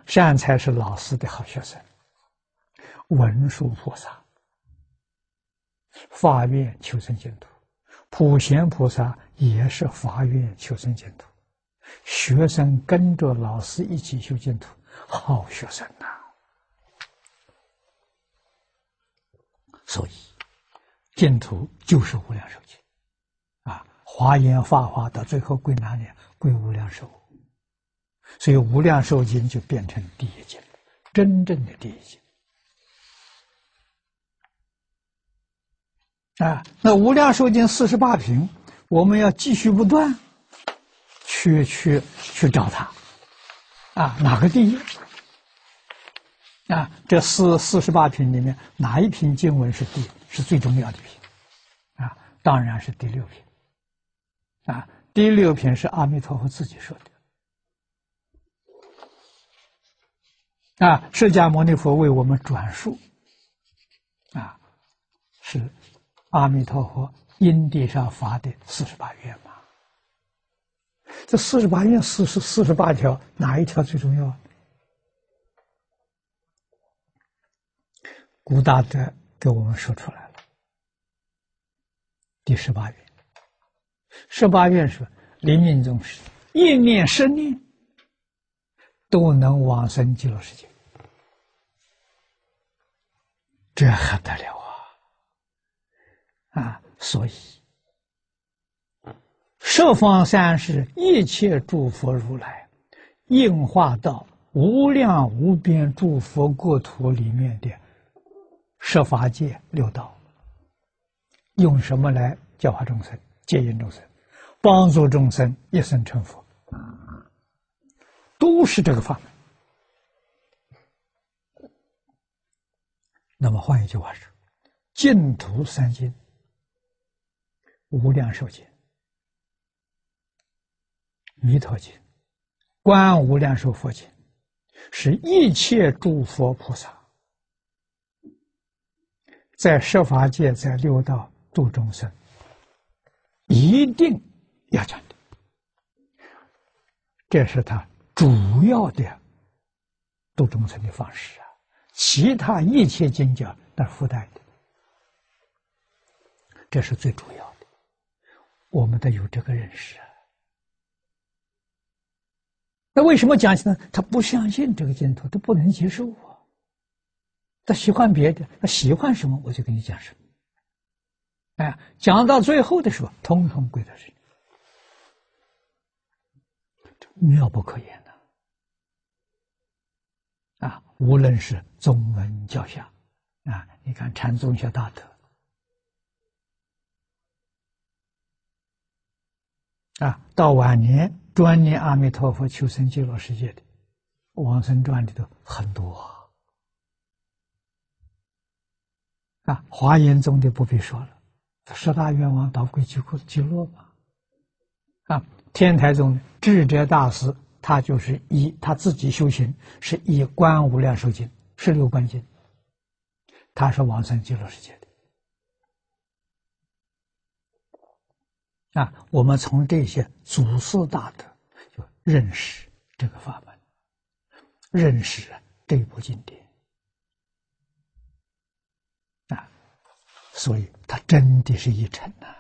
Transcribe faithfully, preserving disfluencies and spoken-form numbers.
善财是老师的好学生，文殊菩萨发愿求生净土，普贤菩萨也是发愿求生净土，学生跟着老师一起修净土，好学生呐、啊！所以净土就是无量寿经啊，华严法华到最后归哪里？归无量寿。所以无量寿经就变成第一经，真正的第一经啊。那无量寿经四十八品，我们要继续不断去去去找它啊，哪个第一啊？这四四十八品里面哪一品经文是第是最重要的品啊？当然是第六品啊。第六品是阿弥陀佛自己说的。啊，释迦牟尼佛为我们转述，啊，是阿弥陀佛因地上发的四十八愿嘛。这四十八愿四十四十八条，哪一条最重要？古大德给我们说出来了，第十八愿。十八愿是临命终时一念十念都能往生极乐世界，这还得了啊！啊，所以十方三世一切诸佛如来应化到无量无边诸佛国土里面的十法界六道，用什么来教化众生、接引众生、帮助众生一生成佛？都是这个法门。那么换一句话说，净土三经、无量寿经、弥陀经、观无量寿佛经，是一切诸佛菩萨在十法界、在六道度众生一定要讲的，这是他主要的度众生的方式啊，其他一切经教那是附带的，这是最主要的，我们得有这个认识啊。那为什么讲起呢？他不相信这个净土，他不能接受啊，他喜欢别的，他喜欢什么我就跟你讲什么，哎，讲到最后的时候，通通归到这里，妙不可言。啊，无论是宗门教下，啊，你看禅宗学大德，啊，到晚年专念阿弥陀佛求生极乐世界的往生传里头很多啊，啊，华严宗的不必说了，十大愿望导归极乐极乐嘛，啊，天台宗智者大师。他就是以他自己修行，是以观无量寿经、十六观经，他是往生极乐世界的。啊，我们从这些祖师大德就认识这个法门，认识这部经典。啊，所以他真的是一尘呐。